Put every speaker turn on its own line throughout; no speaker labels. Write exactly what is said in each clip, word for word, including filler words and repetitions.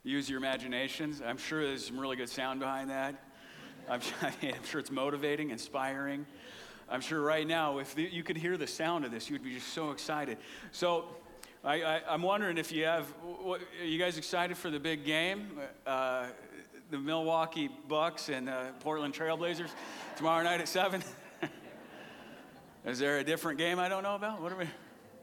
use your imaginations. I'm sure there's some really good sound behind that. I'm, I'm sure it's motivating, inspiring. I'm sure right now, if the, you could hear the sound of this, you'd be just so excited. So I, I, I'm wondering if you have, what, are you guys excited for the big game? Uh, the Milwaukee Bucks and uh, Portland Trailblazers tomorrow night at seven? Is there a different game I don't know about? What are we?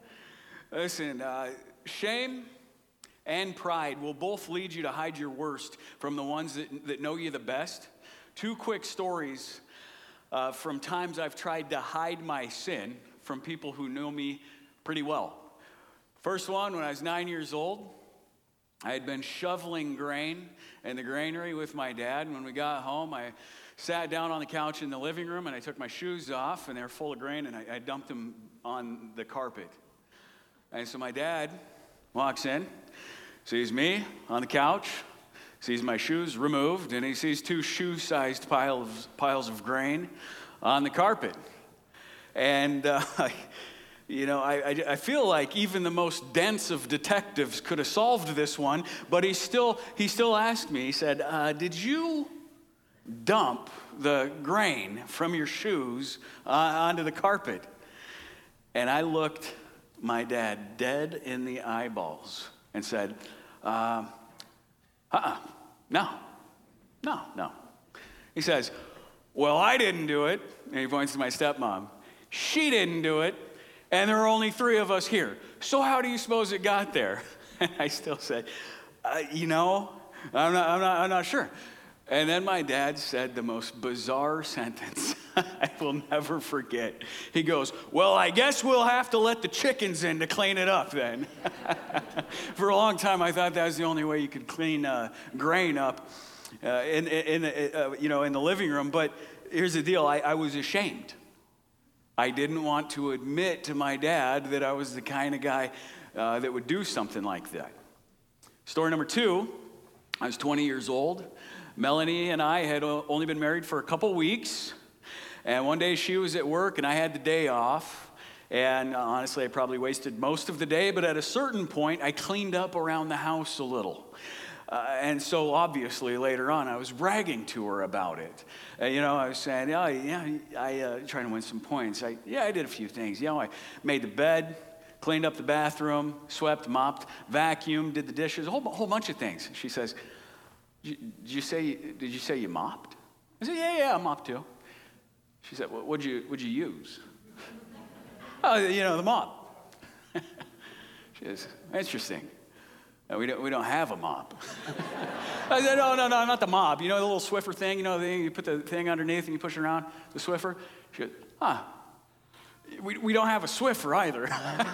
Listen, uh, shame and pride will both lead you to hide your worst from the ones that, that know you the best. Two quick stories uh, from times I've tried to hide my sin from people who know me pretty well. First one, when I was nine years old, I had been shoveling grain in the granary with my dad. And when we got home, I sat down on the couch in the living room and I took my shoes off and they were full of grain and I, I dumped them on the carpet. And so my dad walks in, sees me on the couch, sees my shoes removed, and he sees two shoe-sized piles, piles of grain on the carpet. And, uh, you know, I, I, I feel like even the most dense of detectives could have solved this one, but he still, he still asked me, he said, uh, did you dump the grain from your shoes uh, onto the carpet? And I looked my dad dead in the eyeballs and said, uh, uh-uh, no, no, no. He says, well, I didn't do it. And he points to my stepmom. She didn't do it, and there are only three of us here. So how do you suppose it got there? And I still said, uh, you know, I'm not, I'm not, I'm not sure. And then my dad said the most bizarre sentence I will never forget. He goes, well, I guess we'll have to let the chickens in to clean it up then. For a long time, I thought that was the only way you could clean uh, grain up uh, in, in, in uh, you know, in the living room. But here's the deal. I, I was ashamed. I didn't want to admit to my dad that I was the kind of guy uh, that would do something like that. Story number two, I was twenty years old. Melanie and I had only been married for a couple weeks, and one day she was at work and I had the day off, and honestly I probably wasted most of the day, but at a certain point I cleaned up around the house a little. Uh, and so obviously later on I was bragging to her about it. Uh, you know, I was saying, yeah, yeah, I uh, trying to win some points. I, yeah, I did a few things. You know, I made the bed, cleaned up the bathroom, swept, mopped, vacuumed, did the dishes, a whole, whole bunch of things. She says, Did you say? Did you say you mopped? I said, yeah, yeah, I mopped too. She said, well, what'd you, what'd you use? Oh, you know, the mop. She says, interesting. No, we don't, we don't have a mop. I said, no, no, no, not the mop. You know the little Swiffer thing? You know, the, you put the thing underneath and you push it around, the Swiffer? She goes, huh, we, we don't have a Swiffer either.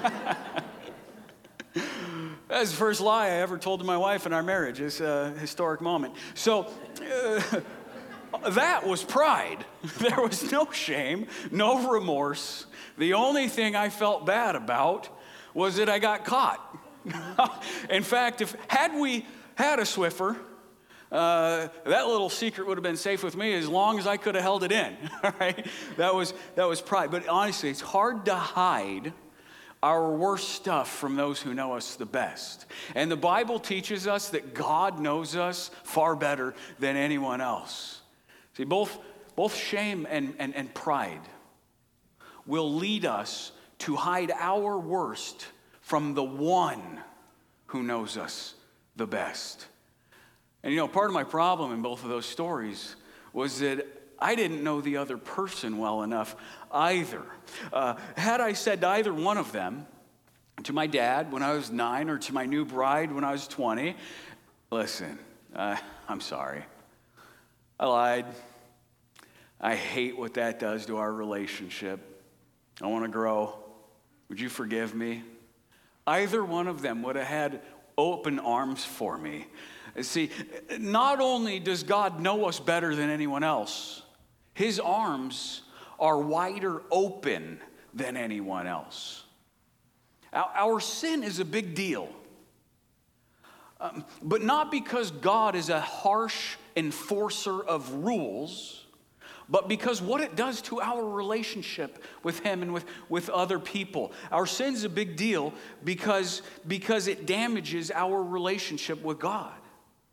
That's the first lie I ever told to my wife in our marriage. It's a historic moment. So uh, that was pride. There was no shame, no remorse. The only thing I felt bad about was that I got caught. In fact, if had we had a Swiffer, uh, that little secret would have been safe with me as long as I could have held it in. All right? That was that was pride. But honestly, it's hard to hide our worst stuff from those who know us the best. And the Bible teaches us that God knows us far better than anyone else. See, both, both shame and, and, and pride will lead us to hide our worst from the one who knows us the best. And you know, part of my problem in both of those stories was that I didn't know the other person well enough either. Uh, had I said to either one of them, to my dad when I was nine or to my new bride when I was twenty, listen, uh, I'm sorry. I lied. I hate what that does to our relationship. I want to grow. Would you forgive me? Either one of them would have had open arms for me. See, not only does God know us better than anyone else, His arms are wider open than anyone else. Our, our sin is a big deal, um, but not because God is a harsh enforcer of rules, but because what it does to our relationship with Him and with, with other people. Our sin is a big deal because, because it damages our relationship with God.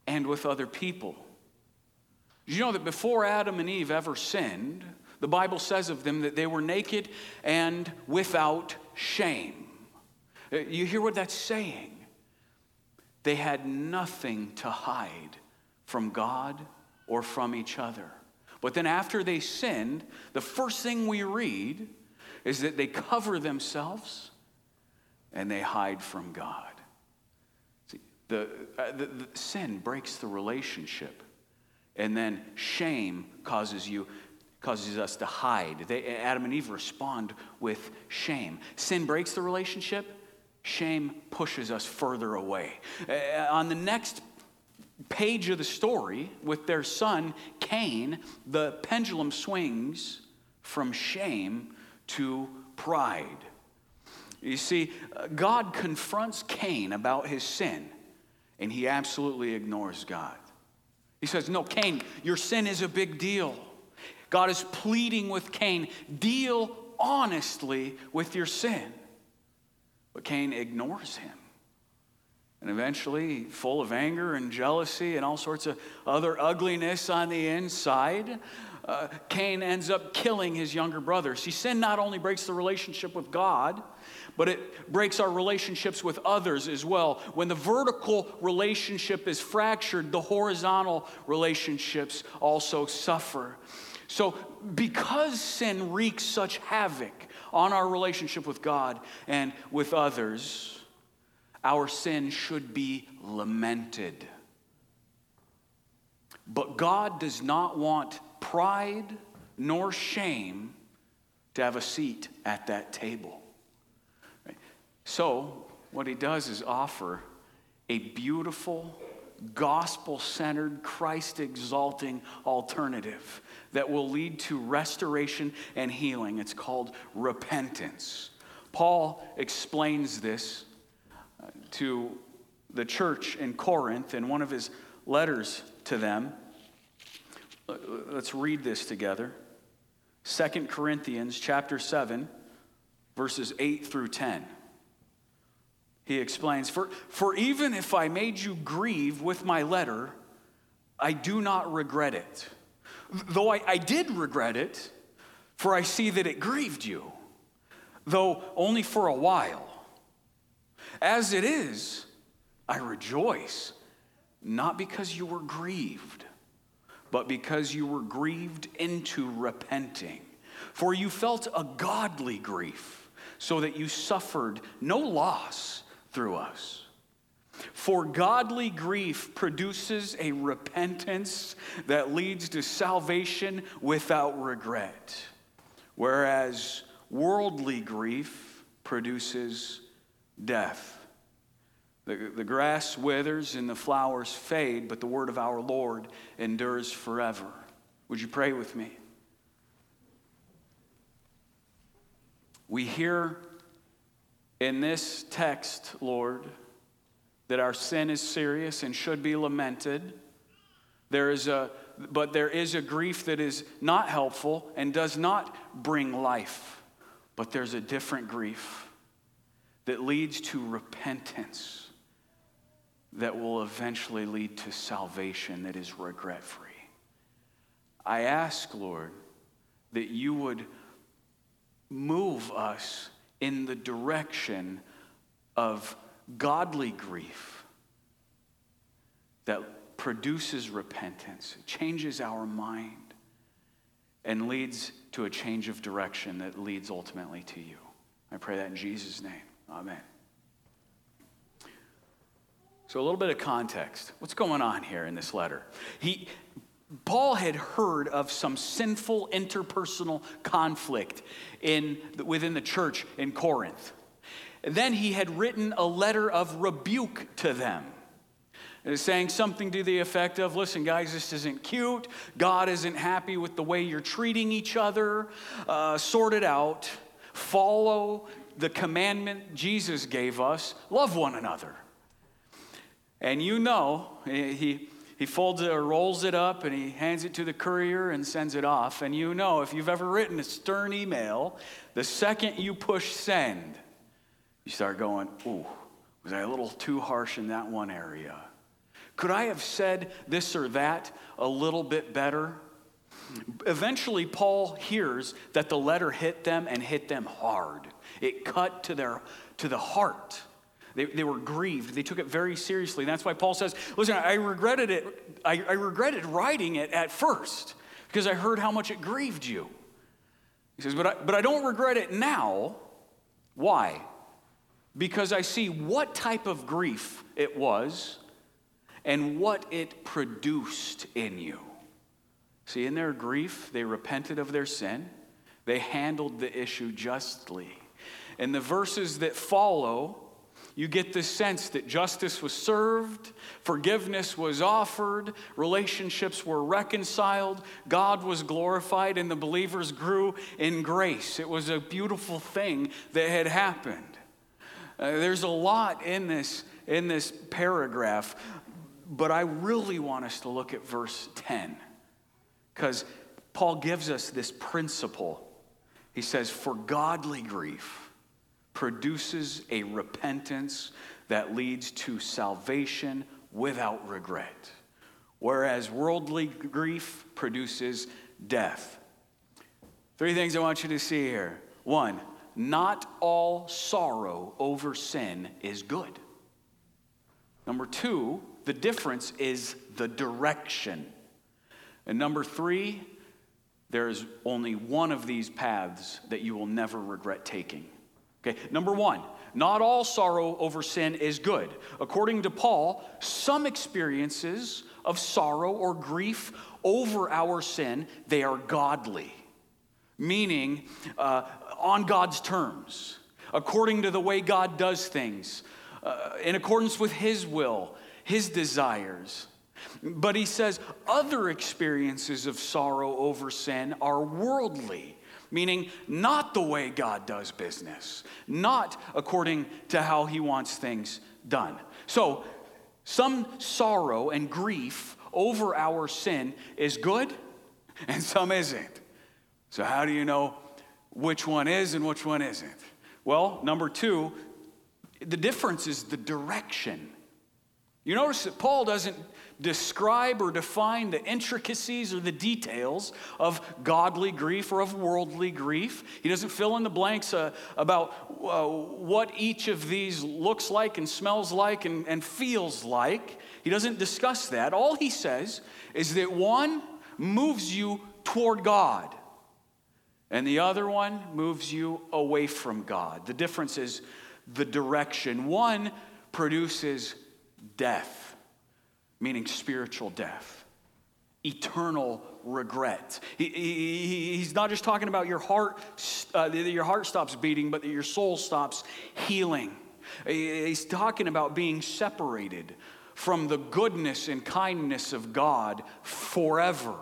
and with other people. Did you know that before Adam and Eve ever sinned, the Bible says of them that they were naked and without shame? You hear what that's saying? They had nothing to hide from God or from each other. But then after they sinned, the first thing we read is that they cover themselves and they hide from God. See, the, uh, the, the sin breaks the relationship, and then shame causes you causes us to hide. They, Adam and Eve respond with shame. Sin breaks the relationship. Shame pushes us further away. Uh, on the next page of the story, with their son Cain, the pendulum swings from shame to pride. You see, God confronts Cain about his sin, and he absolutely ignores God. He says, no, Cain, your sin is a big deal. God is pleading with Cain, deal honestly with your sin. But Cain ignores him. And eventually, full of anger and jealousy and all sorts of other ugliness on the inside, uh, Cain ends up killing his younger brother. See, sin not only breaks the relationship with God, but it breaks our relationships with others as well. When the vertical relationship is fractured, the horizontal relationships also suffer. So because sin wreaks such havoc on our relationship with God and with others, our sin should be lamented. But God does not want pride nor shame to have a seat at that table. Right? So what he does is offer a beautiful, gospel-centered, Christ-exalting alternative that will lead to restoration and healing. It's called repentance. Paul explains this to the church in Corinth in one of his letters to them. Let's read this together. Second Corinthians chapter seven, verses eight through ten. He explains, for, for even if I made you grieve with my letter, I do not regret it. Though I, I did regret it, for I see that it grieved you, though only for a while. As it is, I rejoice, not because you were grieved, but because you were grieved into repenting. For you felt a godly grief, so that you suffered no loss through us. For godly grief produces a repentance that leads to salvation without regret, whereas worldly grief produces death. The, the grass withers and the flowers fade, but the word of our Lord endures forever. Would you pray with me? We hear in this text, Lord, that our sin is serious and should be lamented. There is a, but there is a grief that is not helpful and does not bring life. But there's a different grief that leads to repentance that will eventually lead to salvation that is regret-free. I ask, Lord, that you would move us in the direction of godly grief that produces repentance, changes our mind, and leads to a change of direction that leads ultimately to you. I pray that in Jesus' name. Amen. So a little bit of context. What's going on here in this letter? He, Paul had heard of some sinful interpersonal conflict in, within the church in Corinth. And then he had written a letter of rebuke to them, saying something to the effect of, listen, guys, this isn't cute. God isn't happy with the way you're treating each other. Uh, sort it out. Follow the commandment Jesus gave us. Love one another. And you know, he, he folds it or rolls it up and he hands it to the courier and sends it off. And you know, if you've ever written a stern email, the second you push send, you start going, ooh, was I a little too harsh in that one area? Could I have said this or that a little bit better? Eventually, Paul hears that the letter hit them and hit them hard. It cut to their to the heart. They, they were grieved. They took it very seriously. That's why Paul says, listen, I regretted it. I, I regretted writing it at first because I heard how much it grieved you. He says, but I, but I don't regret it now. Why? Because I see what type of grief it was and what it produced in you. See, in their grief, they repented of their sin. They handled the issue justly. In the verses that follow, you get this sense that justice was served, forgiveness was offered, relationships were reconciled, God was glorified, and the believers grew in grace. It was a beautiful thing that had happened. Uh, there's a lot in this, in this paragraph, but I really want us to look at verse ten, because Paul gives us this principle. He says, for godly grief produces a repentance that leads to salvation without regret, whereas worldly grief produces death. Three things I want you to see here. One, not all sorrow over sin is good. Number two, the difference is the direction. And number three, there is only one of these paths that you will never regret taking. Okay, number one, not all sorrow over sin is good. According to Paul, some experiences of sorrow or grief over our sin, they are godly, meaning uh, on God's terms, according to the way God does things, uh, in accordance with His will, His desires. But he says other experiences of sorrow over sin are worldly, meaning not the way God does business, not according to how He wants things done. So some sorrow and grief over our sin is good and some isn't. So how do you know which one is and which one isn't? Well, number two, the difference is the direction. You notice that Paul doesn't describe or define the intricacies or the details of godly grief or of worldly grief. He doesn't fill in the blanks uh, about uh, what each of these looks like and smells like and, and feels like. He doesn't discuss that. All he says is that one moves you toward God and the other one moves you away from God. The difference is the direction. One produces death, meaning spiritual death, eternal regret. He, he, he's not just talking about your heart, uh, that your heart stops beating, but that your soul stops healing. He's talking about being separated from the goodness and kindness of God forever.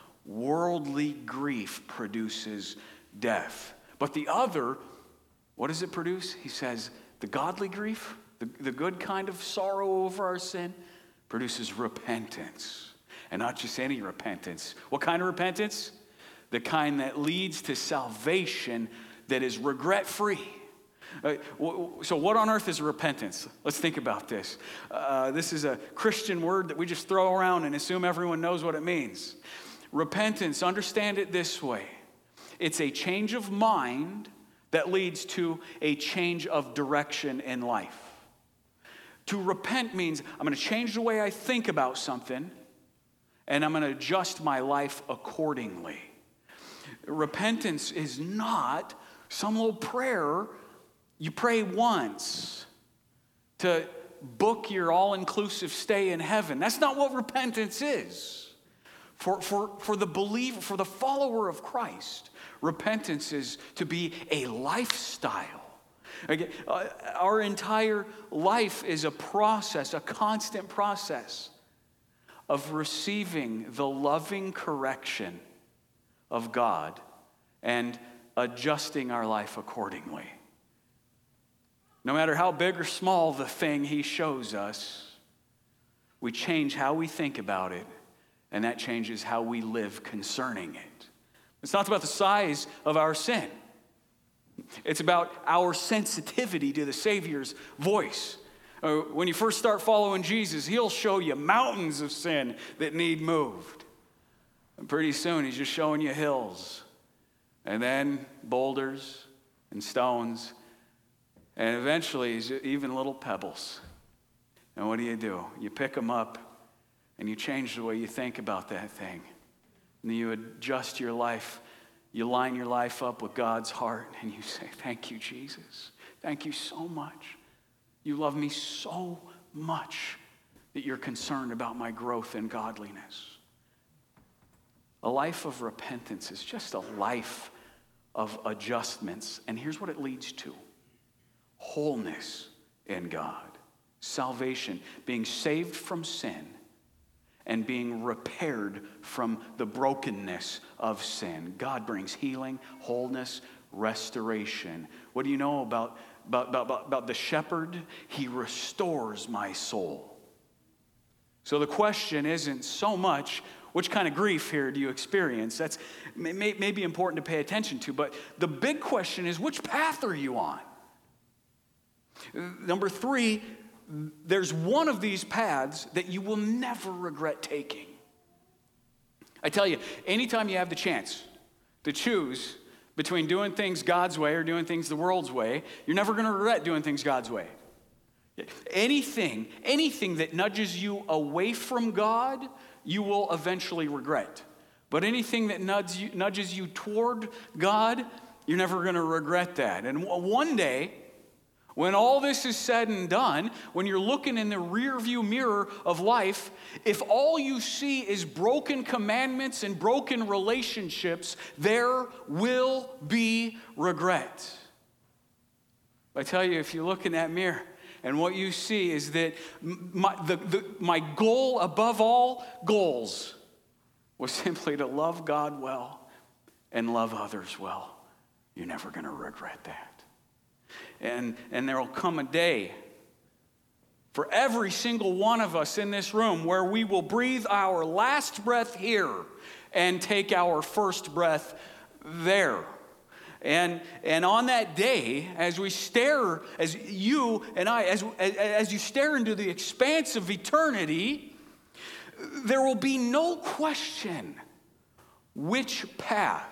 Worldly grief produces death. But the other, what does it produce? He says, the godly grief, the, the good kind of sorrow over our sin, produces repentance. And not just any repentance. What kind of repentance? The kind that leads to salvation that is regret-free. Uh, so what on earth is repentance? Let's think about this. Uh, this is a Christian word that we just throw around and assume everyone knows what it means. Repentance, understand it this way. It's a change of mind that leads to a change of direction in life. To repent means I'm going to change the way I think about something, and I'm going to adjust my life accordingly. Repentance is not some little prayer you pray once to book your all-inclusive stay in heaven. That's not what repentance is. For, for, for the believer, for the follower of Christ, repentance is to be a lifestyle. Again, uh, our entire life is a process, a constant process of receiving the loving correction of God and adjusting our life accordingly. No matter how big or small the thing He shows us, we change how we think about it, and that changes how we live concerning it. It's not about the size of our sin. It's about our sensitivity to the Savior's voice. Or when you first start following Jesus, he'll show you mountains of sin that need moved. And pretty soon, he's just showing you hills. And then boulders and stones. And eventually, even little pebbles. And what do you do? You pick them up and you change the way you think about that thing. And you adjust your life. You line your life up with God's heart and you say, thank you, Jesus. Thank you so much. You love me so much that you're concerned about my growth in godliness. A life of repentance is just a life of adjustments. And here's what it leads to. Wholeness in God. Salvation, being saved from sin and being repaired from the brokenness of sin. God brings healing, wholeness, restoration. What do you know about, about, about, about the shepherd? He restores my soul. So the question isn't so much, which kind of grief here do you experience? That's may, may be important to pay attention to, but the big question is, which path are you on? Number three, there's one of these paths that you will never regret taking. I tell you, anytime you have the chance to choose between doing things God's way or doing things the world's way, you're never going to regret doing things God's way. Anything, anything that nudges you away from God, you will eventually regret. But anything that nudges you, nudges you toward God, you're never going to regret that. And one day, when all this is said and done, when you're looking in the rearview mirror of life, if all you see is broken commandments and broken relationships, there will be regret. I tell you, if you look in that mirror and what you see is that my, the, the, my goal above all goals was simply to love God well and love others well, you're never going to regret that. And, and there will come a day for every single one of us in this room where we will breathe our last breath here and take our first breath there. And, and on that day, as we stare, as you and I, as, as, as you stare into the expanse of eternity, there will be no question which path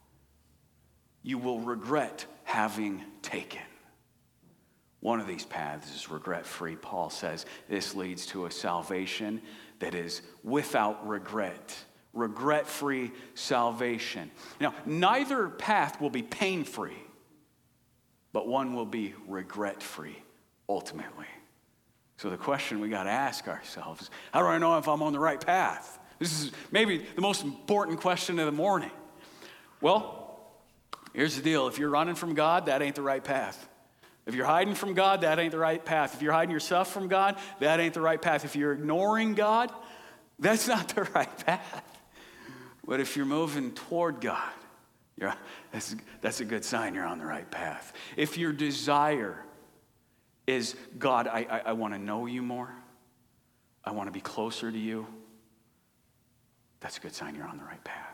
you will regret having taken. One of these paths is regret-free. Paul says this leads to a salvation that is without regret. Regret-free salvation. Now, neither path will be pain-free, but one will be regret-free ultimately. So the question we got to ask ourselves is, how do I know if I'm on the right path? This is maybe the most important question of the morning. Well, here's the deal. If you're running from God, that ain't the right path. If you're hiding from God, that ain't the right path. If you're hiding yourself from God, that ain't the right path. If you're ignoring God, that's not the right path. But if you're moving toward God, you're, that's, that's a good sign you're on the right path. If your desire is, God, I, I, I want to know you more, I want to be closer to you, that's a good sign you're on the right path.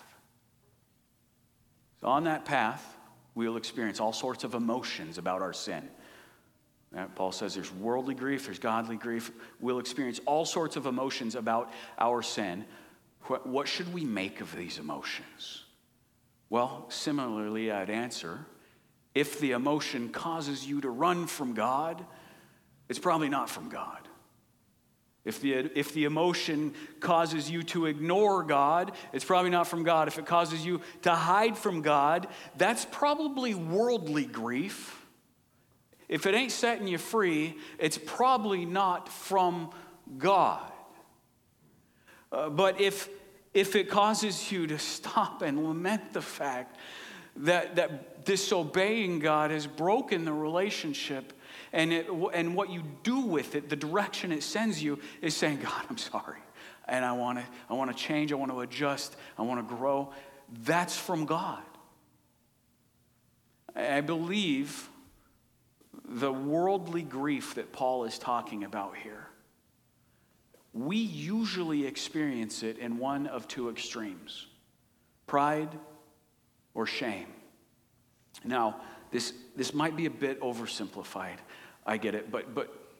So on that path, we'll experience all sorts of emotions about our sin. Paul says there's worldly grief, there's godly grief. We'll experience all sorts of emotions about our sin. What should we make of these emotions? Well, similarly, I'd answer, if the emotion causes you to run from God, it's probably not from God. If the, if the emotion causes you to ignore God, it's probably not from God. If it causes you to hide from God, that's probably worldly grief. If it ain't setting you free, it's probably not from God. Uh, but if, if it causes you to stop and lament the fact that, that disobeying God has broken the relationship, and, it, and what you do with it, the direction it sends you, is saying, God, I'm sorry. And I want to I want to change. I want to adjust. I want to grow. That's from God. I believe the worldly grief that Paul is talking about here, we usually experience it in one of two extremes: pride or shame. Now, this, this might be a bit oversimplified. I get it, but, but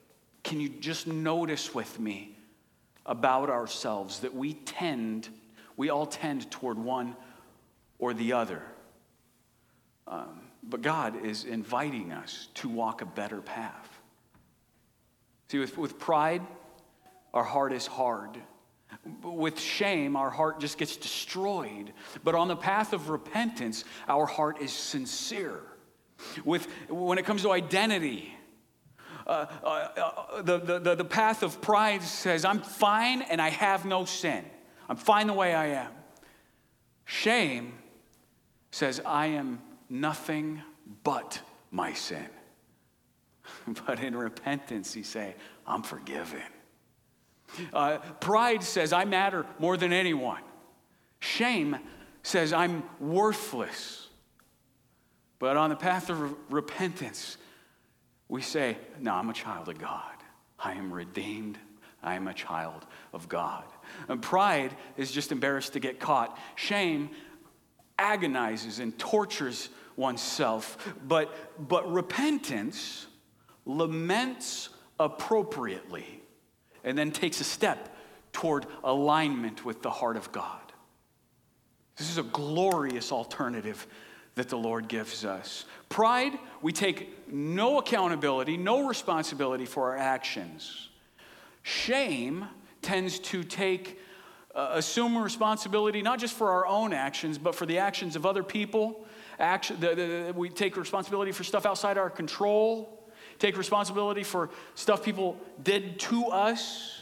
can you just notice with me about ourselves that we tend, we all tend toward one or the other. Um, but God is inviting us to walk a better path. See, with, with pride, our heart is hard. With shame, our heart just gets destroyed. But on the path of repentance, our heart is sincere. With, when it comes to identity, uh, uh, uh, the, the, the path of pride says, I'm fine and I have no sin. I'm fine the way I am. Shame says, I am nothing but my sin. But in repentance, you say, I'm forgiven. Uh, pride says, I matter more than anyone. Shame says, I'm worthless. But on the path of re- repentance, we say, no, I'm a child of God. I am redeemed. I am a child of God. And pride is just embarrassed to get caught. Shame agonizes and tortures oneself. But, but repentance laments appropriately and then takes a step toward alignment with the heart of God. This is a glorious alternative that the Lord gives us. Pride, we take no accountability, no responsibility for our actions. Shame tends to take, uh, assume responsibility not just for our own actions, but for the actions of other people. Action, the, the, the, we take responsibility for stuff outside our control. Take responsibility for stuff people did to us.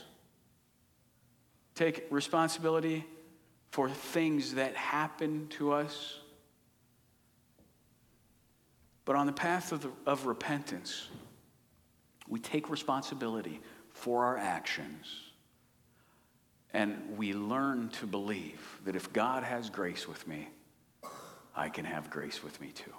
Take responsibility for things that happen to us. But on the path of, the, of repentance, we take responsibility for our actions. And we learn to believe that if God has grace with me, I can have grace with me too.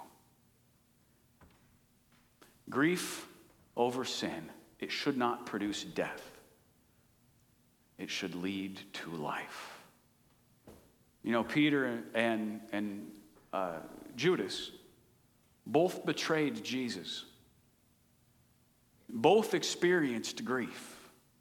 Grief over sin, it should not produce death. It should lead to life. You know, Peter and, and uh, Judas both betrayed Jesus. Both experienced grief.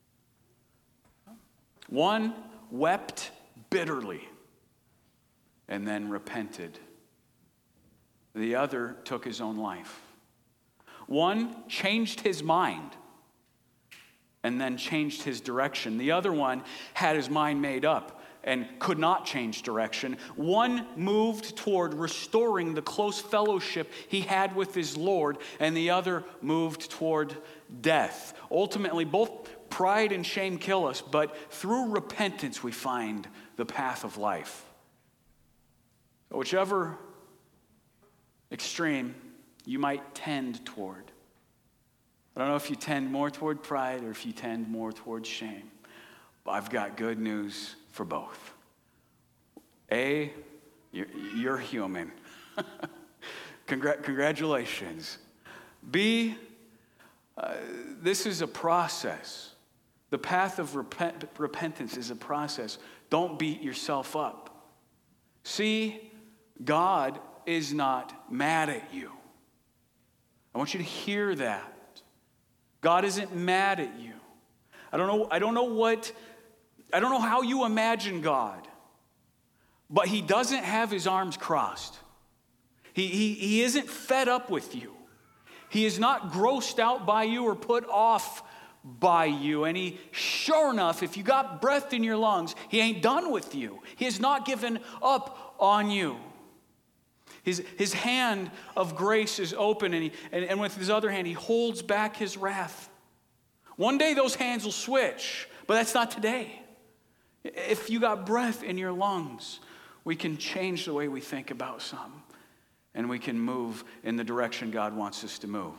One wept bitterly and then repented. The other took his own life. One changed his mind and then changed his direction. The other one had his mind made up and could not change direction. One moved toward restoring the close fellowship he had with his Lord, and the other moved toward death. Ultimately, both pride and shame kill us, but through repentance we find the path of life. Whichever extreme you might tend toward. I don't know if you tend more toward pride or if you tend more toward shame. But I've got good news for both. A, you're, you're human. Congra- congratulations. B, uh, this is a process. The path of repent- repentance is a process. Don't beat yourself up. C, God is not mad at you. I want you to hear that. God isn't mad at you. I don't know, I don't know what, I don't know how you imagine God, but he doesn't have his arms crossed. He, he, he isn't fed up with you. He is not grossed out by you or put off by you. And he, sure enough, if you got breath in your lungs, he ain't done with you. He has not given up on you. His, his hand of grace is open, and, he, and, and with his other hand, he holds back his wrath. One day those hands will switch, but that's not today. If you got breath in your lungs, we can change the way we think about something, and we can move in the direction God wants us to move.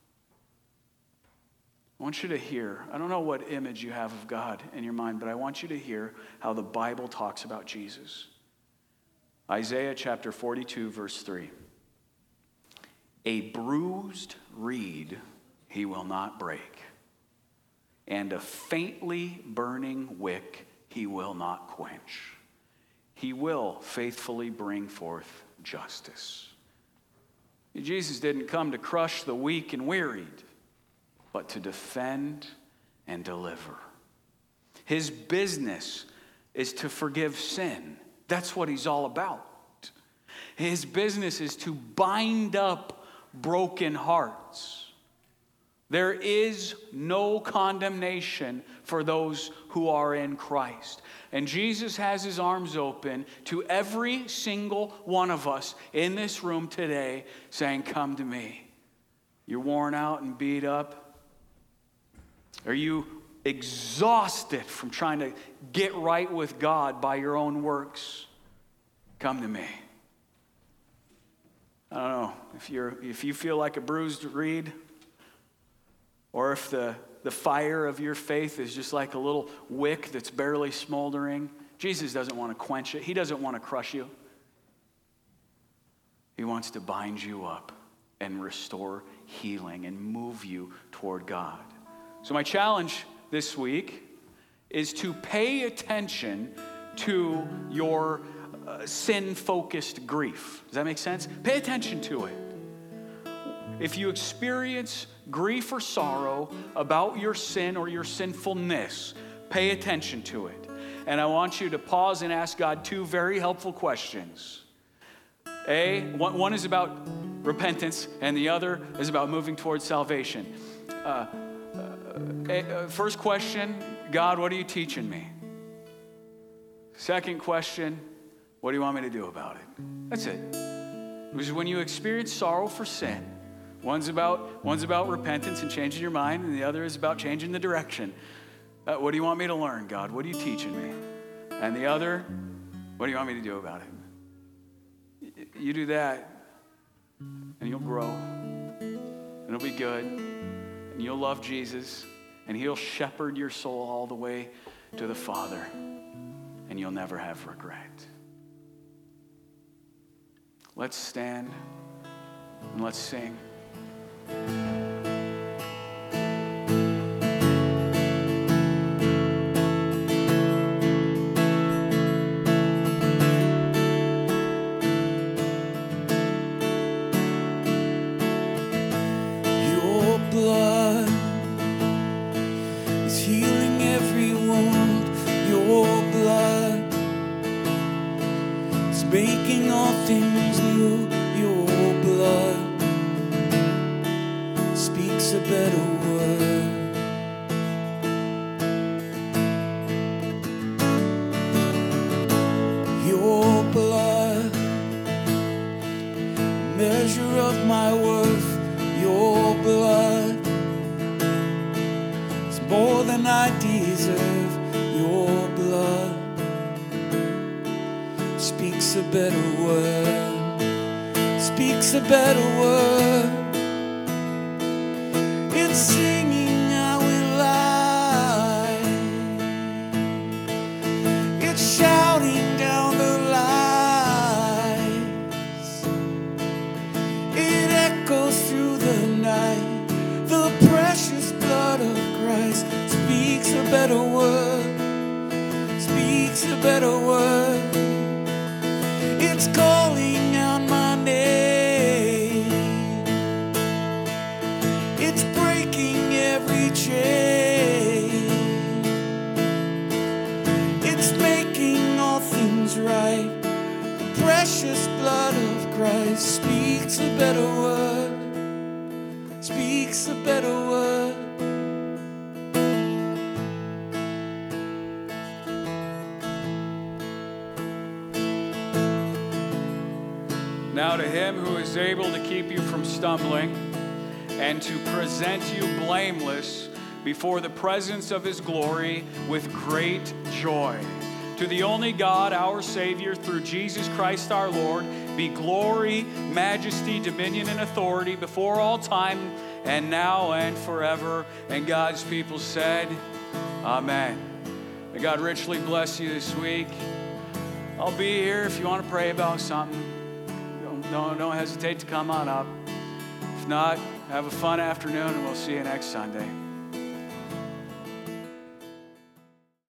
I want you to hear, I don't know what image you have of God in your mind, but I want you to hear how the Bible talks about Jesus. Isaiah chapter forty-two, verse three. A bruised reed he will not break, and a faintly burning wick he will not quench. He will faithfully bring forth justice. Jesus didn't come to crush the weak and wearied, but to defend and deliver. His business is to forgive sin. That's what he's all about. His business is to bind up broken hearts. There is no condemnation for those who are in Christ. And Jesus has his arms open to every single one of us in this room today, saying, come to me. You're worn out and beat up? Are you exhausted from trying to get right with God by your own works? Come to me. I don't know if you're if you feel like a bruised reed, or if the, the fire of your faith is just like a little wick that's barely smoldering. Jesus doesn't want to quench it. He doesn't want to crush you. He wants to bind you up and restore healing and move you toward God. So my challenge this week is to pay attention to your uh, sin-focused grief. Does that make sense? Pay attention to it. If you experience grief or sorrow about your sin or your sinfulness, pay attention to it. And I want you to pause and ask God two very helpful questions. A, one, one is about repentance, and the other is about moving towards salvation. Uh, uh, uh, first question, God, what are you teaching me? Second question, what do you want me to do about it? That's it. Because when you experience sorrow for sin, One's about, one's about repentance and changing your mind, and the other is about changing the direction. Uh, what do you want me to learn, God? What are you teaching me? And the other, what do you want me to do about it? You do that, and you'll grow, and it'll be good, and you'll love Jesus, and he'll shepherd your soul all the way to the Father, and you'll never have regret. Let's stand, and let's sing.
Your blood is healing every wound. Your blood is making all things new. Your blood speaks a better word. Your blood, measure of my worth. Your blood is more than I deserve. Your blood speaks a better word. Speaks a better word. It's singing I will lie. It's shouting down the lies. It echoes through the night. The precious blood of Christ speaks a better word. Speaks a better word. It's calling out my name. It's breaking every chain. It's making all things right. The precious blood of Christ speaks a better word. Speaks a better word.
Now to him who is able to keep you from stumbling and to present you blameless before the presence of his glory with great joy. To the only God, our Savior, through Jesus Christ our Lord, be glory, majesty, dominion, and authority before all time and now and forever. And God's people said, amen. May God richly bless you this week. I'll be here if you want to pray about something. Don't, don't, don't hesitate to come on up. If not, have a fun afternoon, and we'll see you next Sunday.